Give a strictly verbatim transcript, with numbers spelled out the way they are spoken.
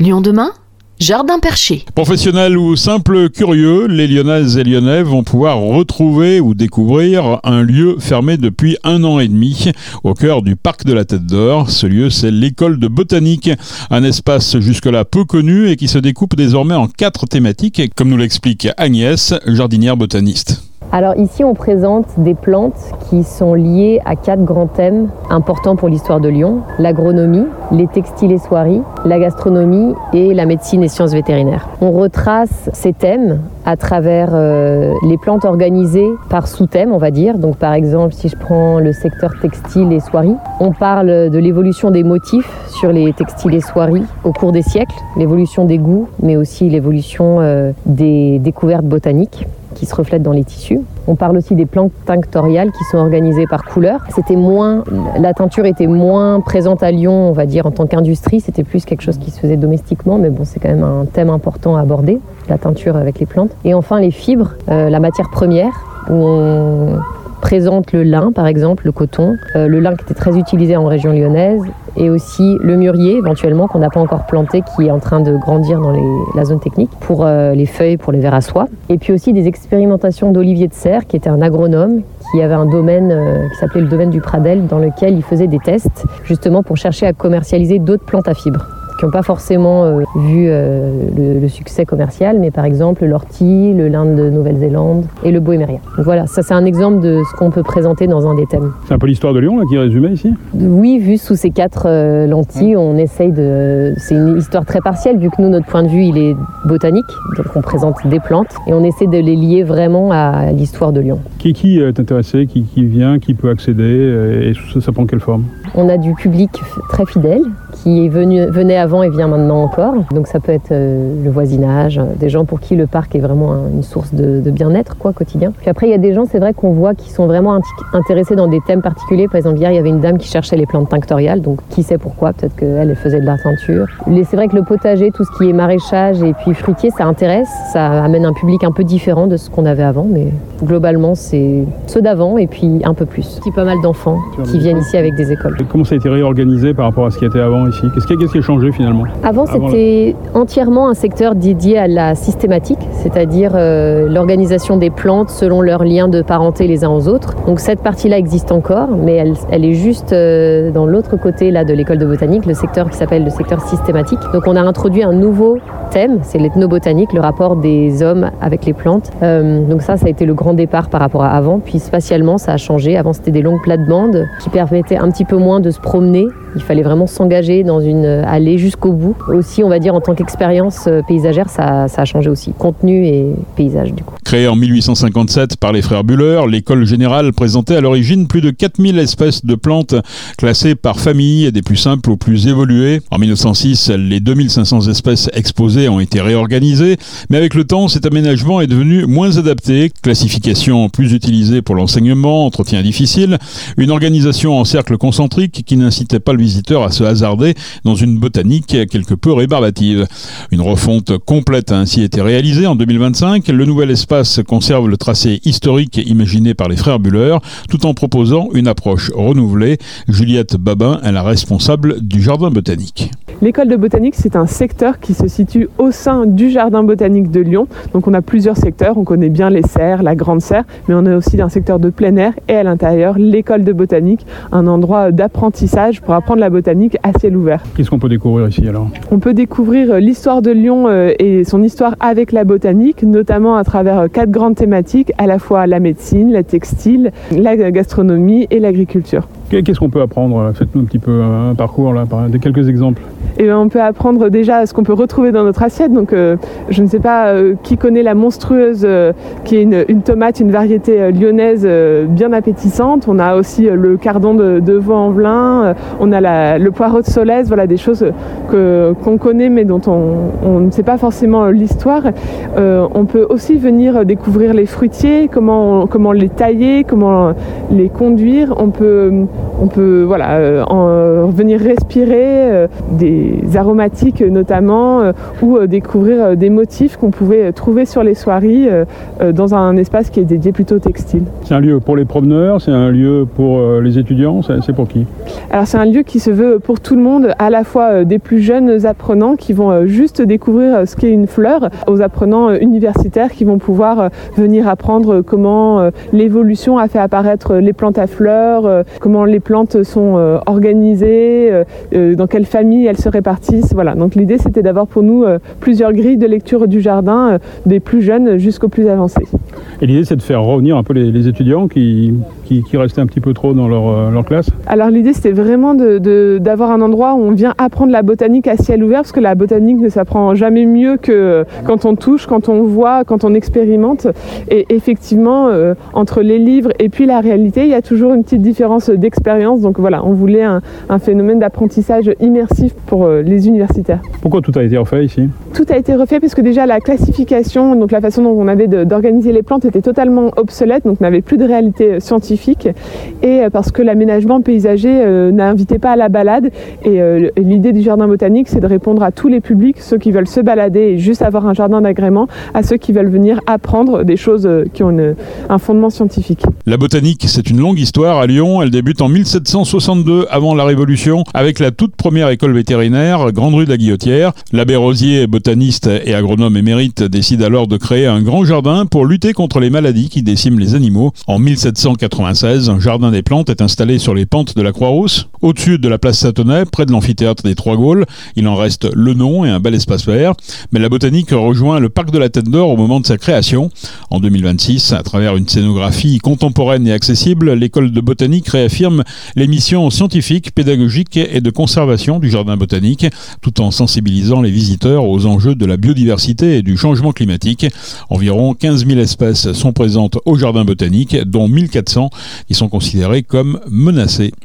Lyon demain, Jardin Perché. Professionnels ou simples curieux, les Lyonnaises et Lyonnais vont pouvoir retrouver ou découvrir un lieu fermé depuis un an et demi au cœur du parc de la Tête d'Or. Ce lieu, c'est l'école de botanique, un espace jusque-là peu connu et qui se découpe désormais en quatre thématiques, comme nous l'explique Agnès, jardinière botaniste. Alors ici, on présente des plantes qui sont liées à quatre grands thèmes importants pour l'histoire de Lyon: l'agronomie, les textiles et soieries, la gastronomie et la médecine et sciences vétérinaires. On retrace ces thèmes à travers euh, les plantes organisées par sous-thèmes, on va dire. Donc par exemple, si je prends le secteur textile et soieries, on parle de l'évolution des motifs sur les textiles et soieries au cours des siècles, l'évolution des goûts, mais aussi l'évolution euh, des découvertes botaniques qui se reflètent dans les tissus. On parle aussi des plantes tinctoriales qui sont organisées par couleur. C'était moins, la teinture était moins présente à Lyon, on va dire, en tant qu'industrie. C'était plus quelque chose qui se faisait domestiquement, mais bon, c'est quand même un thème important à aborder, la teinture avec les plantes. Et enfin, les fibres, euh, la matière première, où on présente le lin, par exemple, le coton, euh, le lin qui était très utilisé en région lyonnaise, et aussi le mûrier, éventuellement, qu'on n'a pas encore planté, qui est en train de grandir dans les, la zone technique, pour euh, les feuilles, pour les vers à soie. Et puis aussi des expérimentations d'Olivier de Serres, qui était un agronome, qui avait un domaine euh, qui s'appelait le domaine du Pradel, dans lequel il faisait des tests, justement pour chercher à commercialiser d'autres plantes à fibres, qui n'ont pas forcément euh, vu euh, le, le succès commercial, mais par exemple l'ortie, le lin de Nouvelle-Zélande et le bohémérien. Donc voilà, ça c'est un exemple de ce qu'on peut présenter dans un des thèmes. C'est un peu l'histoire de Lyon là, qui est résumée ici ? Oui, vu sous ces quatre euh, lentilles, on essaye de... C'est une histoire très partielle, vu que nous, notre point de vue, il est botanique, donc on présente des plantes, et on essaie de les lier vraiment à l'histoire de Lyon. Qui, qui est intéressé, qui, qui vient, qui peut accéder, et ça, ça prend quelle forme ? On a du public très fidèle, qui est venu, venait avant et vient maintenant encore. Donc ça peut être euh, le voisinage, des gens pour qui le parc est vraiment un, une source de, de bien-être quoi, quotidien. Puis après, il y a des gens, c'est vrai qu'on voit, qui sont vraiment intéressés dans des thèmes particuliers. Par exemple, hier, il y avait une dame qui cherchait les plantes tinctoriales, donc qui sait pourquoi, peut-être qu'elle elle faisait de la teinture. C'est vrai que le potager, tout ce qui est maraîchage et puis fruitier, ça intéresse, ça amène un public un peu différent de ce qu'on avait avant, mais globalement, c'est ceux d'avant et puis un peu plus. Il y a pas mal d'enfants qui viennent ici avec des écoles. Comment ça a été réorganisé par rapport à ce qui était avant ici ? Qu'est-ce qui a, qu'est-ce qui a changé finalement ? Avant, avant c'était la... entièrement un secteur dédié à la systématique, c'est-à-dire euh, l'organisation des plantes selon leurs liens de parenté les uns aux autres. Donc cette partie-là existe encore, mais elle, elle est juste euh, dans l'autre côté là, de l'école de botanique, le secteur qui s'appelle le secteur systématique. Donc on a introduit un nouveau thème, c'est l'ethnobotanique, le rapport des hommes avec les plantes. Euh, donc ça, ça a été le grand départ par rapport à avant. Puis spatialement, ça a changé. Avant, c'était des longues plates-bandes qui permettaient un petit peu moins de se promener. Il fallait vraiment s'engager dans une allée jusqu'au bout. Aussi, on va dire, en tant qu'expérience paysagère, ça, ça a changé aussi. Contenu et paysage, du coup. Créée en mille huit cent cinquante-sept par les frères Buller, l'école générale présentait à l'origine plus de quatre mille espèces de plantes classées par famille, des plus simples aux plus évoluées. En mille neuf cent six, les deux mille cinq cents espèces exposées ont été réorganisées, mais avec le temps, cet aménagement est devenu moins adapté. Classification plus utilisée pour l'enseignement, entretien difficile, une organisation en cercle concentrique qui n'incitait pas le visiteur à se hasarder dans une botanique quelque peu rébarbative. Une refonte complète a ainsi été réalisée en deux mille vingt-cinq. Le nouvel espace conserve le tracé historique imaginé par les frères Buller, tout en proposant une approche renouvelée. Juliette Babin est la responsable du jardin botanique. L'école de botanique, c'est un secteur qui se situe au sein du jardin botanique de Lyon. Donc on a plusieurs secteurs, on connaît bien les serres, la grande serre, mais on a aussi un secteur de plein air et à l'intérieur, l'école de botanique, un endroit d'apprentissage pour apprendre la botanique à ciel ouvert. Qu'est-ce qu'on peut découvrir ici alors ? On peut découvrir l'histoire de Lyon et son histoire avec la botanique, notamment à travers quatre grandes thématiques, à la fois la médecine, la textile, la gastronomie et l'agriculture. Qu'est-ce qu'on peut apprendre ? Faites-nous un petit peu un parcours, là, par quelques exemples. Et bien, on peut apprendre déjà ce qu'on peut retrouver dans notre assiette. Donc, euh, je ne sais pas euh, qui connaît la monstrueuse, euh, qui est une, une tomate, une variété euh, lyonnaise euh, bien appétissante. On a aussi euh, le cardon de, de Vaux-en-Velin. Euh, on a la, le poireau de Solèze. Voilà, des choses que, qu'on connaît, mais dont on, on ne sait pas forcément l'histoire. Euh, on peut aussi venir découvrir les fruitiers, comment, comment les tailler, comment les conduire. On peut on peut voilà, euh, en, euh, venir respirer euh, des aromatiques notamment, euh, ou euh, découvrir euh, des motifs qu'on pouvait trouver sur les soieries euh, euh, dans un espace qui est dédié plutôt au textile. C'est un lieu pour les promeneurs, c'est un lieu pour euh, les étudiants, c'est, c'est pour qui? Alors c'est un lieu qui se veut pour tout le monde, à la fois euh, des plus jeunes apprenants qui vont euh, juste découvrir euh, ce qu'est une fleur, aux apprenants euh, universitaires qui vont pouvoir euh, venir apprendre euh, comment euh, l'évolution a fait apparaître les plantes à fleurs, euh, comment les plantes sont euh, organisées, euh, euh, dans quelle famille elles se répartissent. Voilà. Donc l'idée c'était d'avoir pour nous euh, plusieurs grilles de lecture du jardin, euh, des plus jeunes jusqu'aux plus avancés. Et l'idée c'est de faire revenir un peu les, les étudiants qui, qui, qui restaient un petit peu trop dans leur, euh, leur classe? Alors l'idée c'était vraiment de, de, d'avoir un endroit où on vient apprendre la botanique à ciel ouvert, parce que la botanique ne s'apprend jamais mieux que quand on touche, quand on voit, quand on expérimente. Et effectivement, euh, entre les livres et puis la réalité, il y a toujours une petite différence d'expérience. Donc voilà, on voulait un, un phénomène d'apprentissage immersif pour euh, les universitaires. Pourquoi tout a été refait ici? Tout a été refait parce que déjà la classification, donc la façon dont on avait de, d'organiser les plantes était totalement obsolète, donc n'avait plus de réalité scientifique, et parce que l'aménagement paysager euh, n'invitait pas à la balade. Et euh, l'idée du jardin botanique, c'est de répondre à tous les publics, ceux qui veulent se balader et juste avoir un jardin d'agrément, à ceux qui veulent venir apprendre des choses qui ont une, un fondement scientifique. La botanique, c'est une longue histoire à Lyon. Elle débute en mille sept cent soixante-deux, avant la Révolution, avec la toute première école vétérinaire, Grande Rue de la Guillotière. L'abbé Rosier, botaniste et agronome émérite, décide alors de créer un grand jardin pour lutter contre les maladies qui déciment les animaux. En mille sept cent quatre-vingt-seize, un jardin des plantes est installé sur les pentes de la Croix-Rousse, au-dessus de la place Satonnet, près de l'amphithéâtre des Trois Gaules. Il en reste le nom et un bel espace vert. Mais la botanique rejoint le parc de la Tête d'Or au moment de sa création. En deux mille vingt-six, à travers une scénographie contemporaine et accessible, l'école de botanique réaffirme les missions scientifiques, pédagogiques et de conservation du jardin botanique, tout en sensibilisant les visiteurs aux enjeux de la biodiversité et du changement climatique. Environ quinze mille espèces sont présentes au jardin botanique, dont mille quatre cents qui sont considérées comme menacées.